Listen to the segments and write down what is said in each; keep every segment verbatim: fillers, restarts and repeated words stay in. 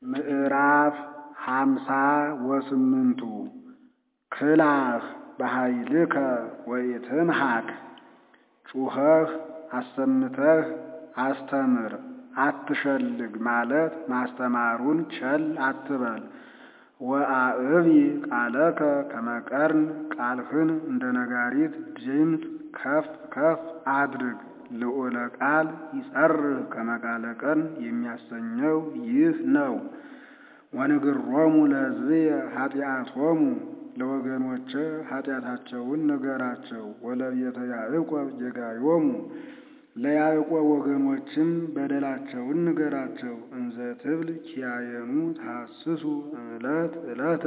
ምዕራፍ ሃምሳ ወስምንቱ ክላህ በኃይልከ ወኢትምሐክ ጩኸህ አሰምተህ አስተምር አትሸልግ ማለት ማስተማሩን ቸል አትበል። ወአዕቢ ቃለከ ከመ ቀርን ቃልህን እንደ ነጋሪት ድምፅ ከፍ ከፍ አድርግ። ልዑለ ቃል ይጸርህ ከመ ቃለ ቀን የሚያሰኘው ይህ ነው። ወንግሮሙ ለሕዝብየ ኃጢአቶሙ ለወገኖቼ ኃጢአታቸውን ንገራቸው። ወለቤተ ያዕቆብ ጌጋዮሙ ለያዕቆብ ወገኖችም በደላቸውን ንገራቸው። እንዘ ትብል ኪያየኑ ተሐስሱ ዕለት ዕለተ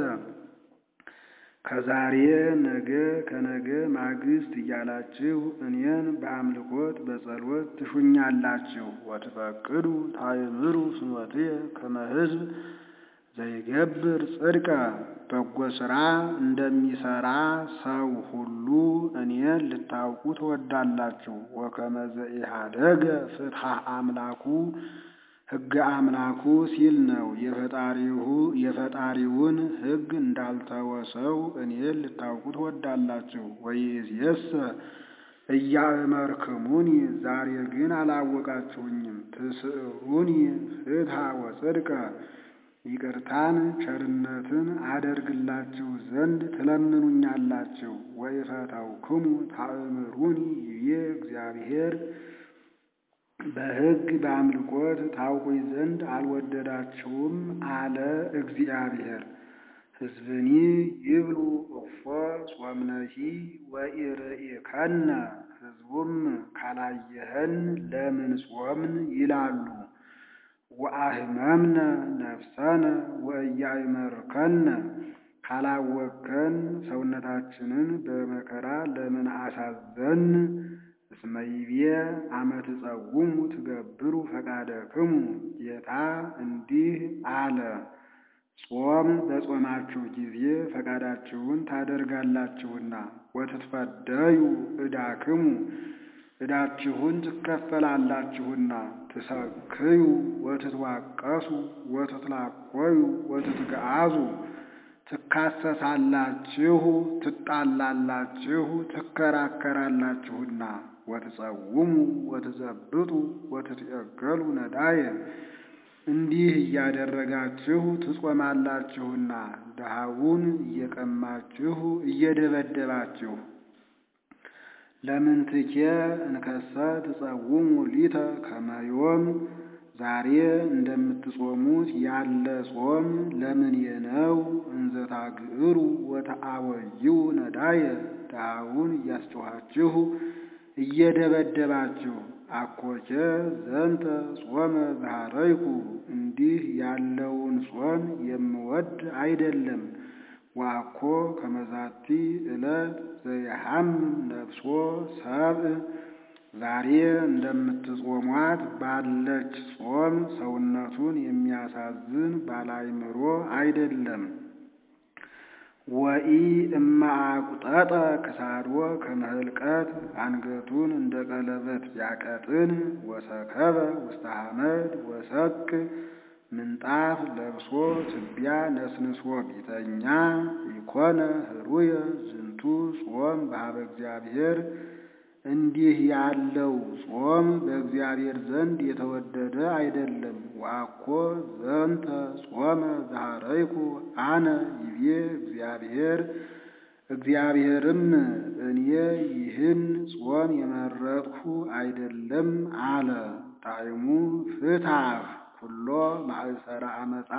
ከዛሬ ነገ ከነገ ማግስት እያላችሁ እኔን በአምልኮት በጸሎት ትሹኛላችሁ። ወትፈቅዱ ታእምሩ ፍኖትየ ከመ ሕዝብ ዘይገብር ጽድቀ በጎ ሥራ እንደሚሠራ ሰው ሁሉ እኔን ልታውቁ ትወዳላችሁ። ወከመ ዘኢሃደገ ፍትሐ አምላኩ ሕገ አምላኩ ሲል ነው። የፈጣሪውን ሕግ እንዳልተወ ሰው እኔን ልታውቁ ትወዳላችሁ። ወይእዜሰ ኢያእመርክሙኒ ዛሬ ግን አላወቃችሁኝም። ትስዕሩኒ ፍትሐ ወጽድቀ ይቅርታን ቸርነትን አደርግላችሁ ዘንድ ትለምኑኛላችሁ። ወኢፈተውክሙ ታእምሩኒ ይቤ እግዚአብሔር በሕግ በአምልኮት ታውቁኝ ዘንድ አልወደዳችሁም አለ እግዚአብሔር። ሕዝብኒ ይብሉ እፎ ጾምነሂ ወኢርኢከነ ሕዝቡም ካላየኸን ለምን ጾምን ይላሉ። ወአህመምነ ነፍሰነ ወኢያእመርከነ ካላወቅከን ሰውነታችንን በመከራ ለምን አሳዘን። እስመ ይቤ አመ ትጸውሙ ትገብሩ ፈቃደክሙ ጌታ እንዲህ አለ፣ ጾም በጾማችሁ ጊዜ ፈቃዳችሁን ታደርጋላችሁና። ወትትፈደዩ ዕዳክሙ ዕዳችሁን ትከፈላላችሁና። ትሰክዩ ወትትዋቀሱ ወትትላቆዩ ወትትገአዙ ትካሰሳላችሁ ትጣላላችሁ ትከራከራላችሁና። ወትጸውሙ ወትዘብጡ ወትትዔገሉ ነዳየ እንዲህ እያደረጋችሁ ትጾማላችሁና ድሃውን እየቀማችሁ እየደበደባችሁ። ለምንትኬ እንከሰ ትጸውሙ ሊተ ከመ ዮም ዛሬ እንደምትጾሙት ያለ ጾም ለምኔ ነው። እንዘ ታግዕሩ ወተአወዩ ነዳየ ድሃውን እያስጮኻችሁ እየደበደባችሁ። አኮቼ ዘንተ ጾመ ዘኀረይኩ እንዲህ ያለውን ጾም የምወድ አይደለም። ወአኮ ከመዛቲ ዕለት ዘይሐምም ነፍሶ ሰብእ ዛሬ እንደምትጾሟት ባለች ጾም ሰውነቱን የሚያሳዝን ባለአእምሮ አይደለም። ወኢ እማአቁጠጠ ክሳዶ ከመ ህልቀት አንገቱን እንደ ቀለበት ቢያቀጥን። ወሰከበ ውስተ ሐመድ ወሰቅ ምንጣፍ ለብሶ ትቢያ ነስንሶ ቢተኛ። ኢኮነ ህሩየ ዝንቱ ጾም በኀበ እግዚአብሔር እንዲህ ያለው ጾም በእግዚአብሔር ዘንድ የተወደደ አይደለም። ወአኮ ዘንተ ጾመ ዘኀረይኩ አነ ይቤ እግዚአብሔር እግዚአብሔርም እኔ ይህን ጾም የመረጥሁ አይደለም አለ። ጣዕሙ ፍትሐህ ኩሎ ማእሰረ አመፃ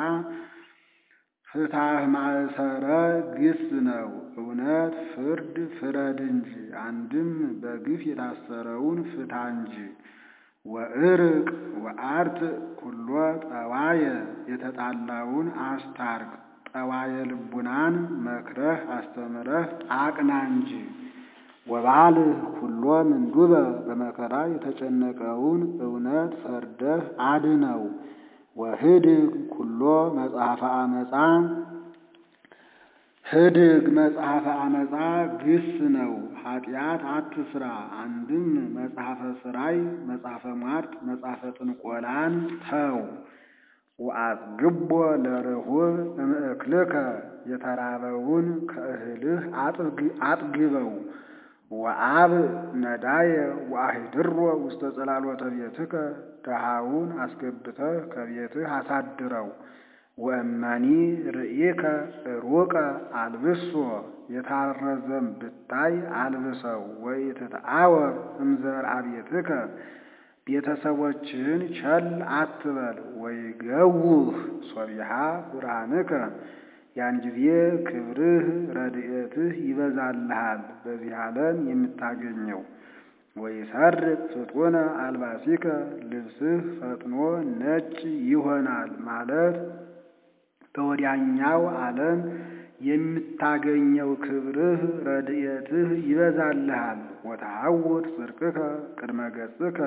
ፍትሐህ ማእሰረ ግፍ ነው። እውነት ፍርድ ፍረድ እንጂ አንድም በግፍ የታሰረውን ፍታ እንጂ። ወእርቅ ወአርት ኩሎ ጠዋየ የተጣላውን አስታርቅ ጠዋየ ልቡናን መክረህ አስተምረህ አቅና እንጂ። ወባልህ ኩሎ ምንዱበ በመከራ የተጨነቀውን እውነት ፈርደህ አድነው። ወህድግ ኩሎ መጽሐፈ አመፃ ህድግ መጽሐፈ አመፃ ግስ ነው። ኃጢአት አትስራ። አንድም መጽሐፈ ስራይ መጽሐፈ ሟርት መጽሐፈ ጥንቆላን ተው። ወአጥግቦ ለርሁብ እምእክልከ የተራበውን ከእህልህ አጥግበው። ወአብ ነዳየ ወአሂድሮ ውስተ ጸላሎተ ቤትከ ድሃውን አስገብተህ ከቤትህ አሳድረው። ወእመኒ ርኢከ ሩቀ አልብሶ የታረዘም ብታይ አልብሰው። ወኢትትአወር እምዘርአ ቤትከ ቤተሰቦችህን ቸል አትበል። ወይገውህ ሶቢሃ ብርሃንከ ያን ጊዜ ክብርህ ረድኤትህ ይበዛልሃል በዚህ ዓለም የምታገኘው። ወይሰርቅ ፍጡነ አልባሲከ ልብስህ ፈጥኖ ነጭ ይሆናል ማለት በወዲያኛው ዓለም የምታገኘው ክብርህ ረድኤትህ ይበዛልሃል። ወተሐውር ጽድቅከ ቅድመ ገጽከ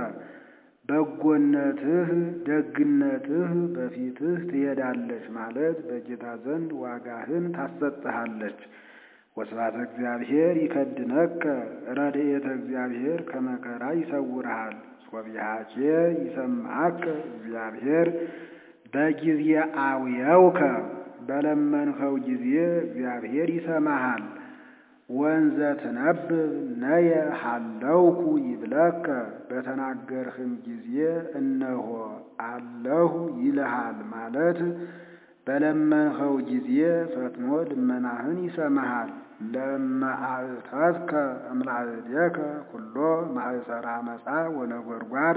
በጎነትህ ደግነትህ በፊትህ ትሄዳለች ማለት በጌታ ዘንድ ዋጋህን ታሰጥሃለች። ወስብሐተ እግዚአብሔር ይከድነከ ረድኤተ እግዚአብሔር ከመከራ ይሰውርሃል። ሶቢሃኬ ይሰምዓከ እግዚአብሔር በጊዜ አውየውከ በለመንኸው ጊዜ እግዚአብሔር ይሰማሃል። ወንዘ ትነብብ ነየ ሀለውኩ ይብለከ በተናገርህም ጊዜ እነሆ አለሁ ይልሃል ማለት በለመንኸው ጊዜ ፈጥኖ ልመናህን ይሰማሃል። ለመአእተትከ እምላእዴከ ኩሎ ማእሰረ አመፃ ወነጎድጓድ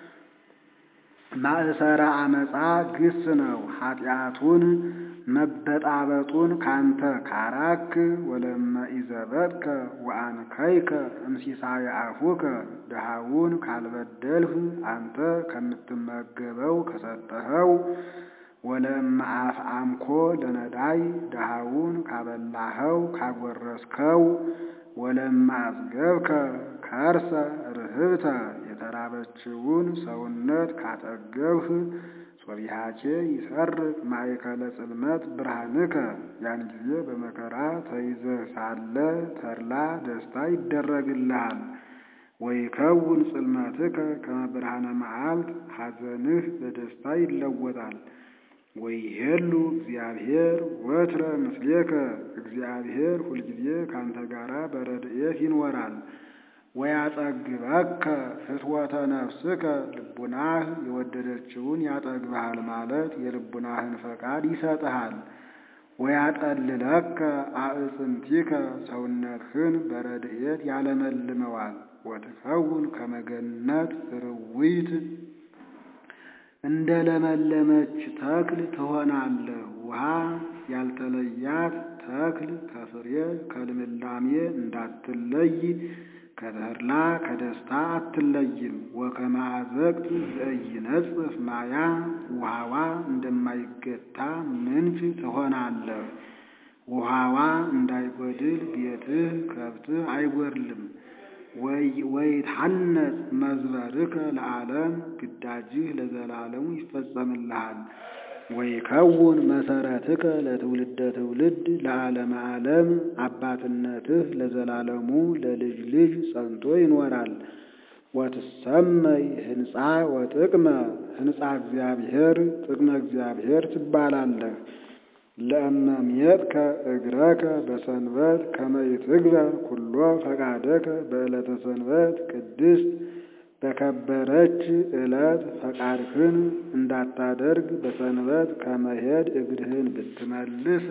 ማእሰረ አመፃ ግስ ነው። ኃጢአቱን መበጣበጡን ካንተ ካራክ ወለመ ኢዘበጥከ ወአንከይከ እምሲሳየ አፉከ ድሃውን ካልበደልህ አንተ ከምትመገበው ከሰጠኸው ወለመ አፍአምኮ ለነዳይ ድሃውን ካበላኸው ካጎረስከው ወለመ አጽገብከ ከርሰ ርህብተ የተራበችውን ሰውነት ካጠገብህ ሶቢሃኬ ይሰርቅ ማእከለ ጽልመት ብርሃንከ ያን ጊዜ በመከራ ተይዘህ ሳለ ተድላ ደስታ ይደረግልሃል። ወይከውን ጽልመትከ ከመ ብርሃነ መዓልት ሐዘንህ በደስታ ይለወጣል። ወይሄሉ እግዚአብሔር ወትረ ምስሌከ እግዚአብሔር ሁልጊዜ ካንተ ጋራ በረድኤት ይኖራል። ወያጠግበከ ፍትወተ ነፍስከ ልቡናህ የወደደችውን ያጠግብሃል ማለት የልቡናህን ፈቃድ ይሰጥሃል። ወያጠልለከ አዕፅምቲከ ሰውነትህን በረድኤት ያለመልመዋል። ወትከውን ከመ ገነት ርዊት እንደ ለመለመች ተክል ትሆናለህ። ውሃ ያልተለያት ተክል ከፍሬ ከልምላሜ እንዳትለይ ከተድላ ከደስታ አትለይም። ወከመ አዘቅት ዘኢይነጽፍ ማያ ውሃዋ እንደማይገታ ምንጭ ትሆናለህ። ውሃዋ እንዳይጎድል ቤትህ ከብትህ አይጎድልም። ወይትሐነጽ መዝበርከ ለዓለም ግዳጅህ ለዘላለሙ ይፈጸምልሃል። ወይከውን መሰረትከ ለትውልደ ትውልድ ለዓለመ ዓለም አባትነትህ ለዘላለሙ ለልጅ ልጅ ጸንቶ ይኖራል። ወትሰመይ ህንፃ ወጥቅመ ህንፃ እግዚአብሔር ጥቅመ እግዚአብሔር ትባላለህ። ለእመምየጥከ እግረከ በሰንበት ከመ ይትግበር ኩሎ ፈቃደከ በዕለተ ሰንበት ቅድስት በከበረች ዕለት ፈቃድህን እንዳታደርግ በሰንበት ከመሄድ እግርህን ብትመልስ።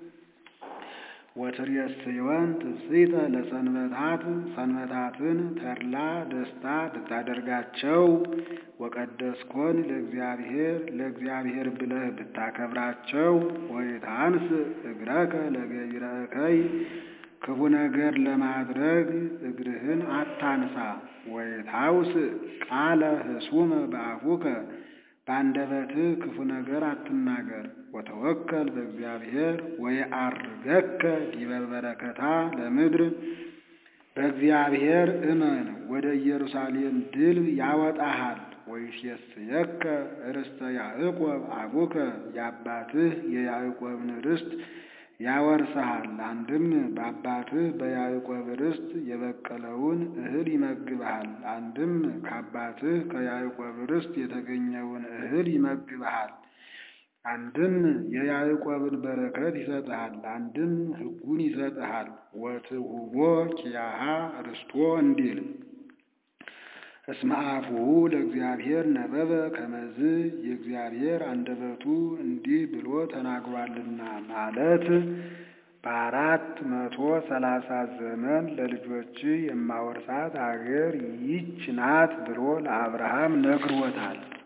ወትሬስዮን ትስብእተ ለሰንበታት ሰንበታትን ተድላ ደስታ ብታደርጋቸው። ወቀደስኮን ለእግዚአብሔር ለእግዚአብሔር ብለህ ብታከብራቸው። ወይታንስ እግረከ ለገቢረ እከይ ክፉ ነገር ለማድረግ እግርህን አታንሳ። ወይታውስ ቃለ ህሱመ በአፉከ በአንደበትህ ክፉ ነገር አትናገር። ወተወከል በእግዚአብሔር ወየዐርገከ ዲበ በረከታ ለምድር በእግዚአብሔር እመን ወደ ኢየሩሳሌም ድል ያወጣሃል። ወይሴስየከ ርስተ ያዕቆብ አቡከ የአባትህ የያዕቆብን ርስት ያወርስሃል። አንድም በአባትህ በያዕቆብ ርስት የበቀለውን እህል ይመግብሃል። አንድም ከአባትህ ከያዕቆብ ርስት የተገኘውን እህል ይመግብሃል። አንድም የያዕቆብን በረከት ይሰጥሃል፣ አንድም ሕጉን ይሰጥሃል። ወትሁቦ ኪያሃ ርስቶ እንዲል እስመ አፉሁ ለእግዚአብሔር ነበበ ከመዝ የእግዚአብሔር አንደበቱ እንዲህ ብሎ ተናግሯልና ማለት በአራት መቶ ሰላሳ ዘመን ለልጆች የማወርሳት አገር ይህች ናት ብሎ ለአብርሃም ነግሮታል።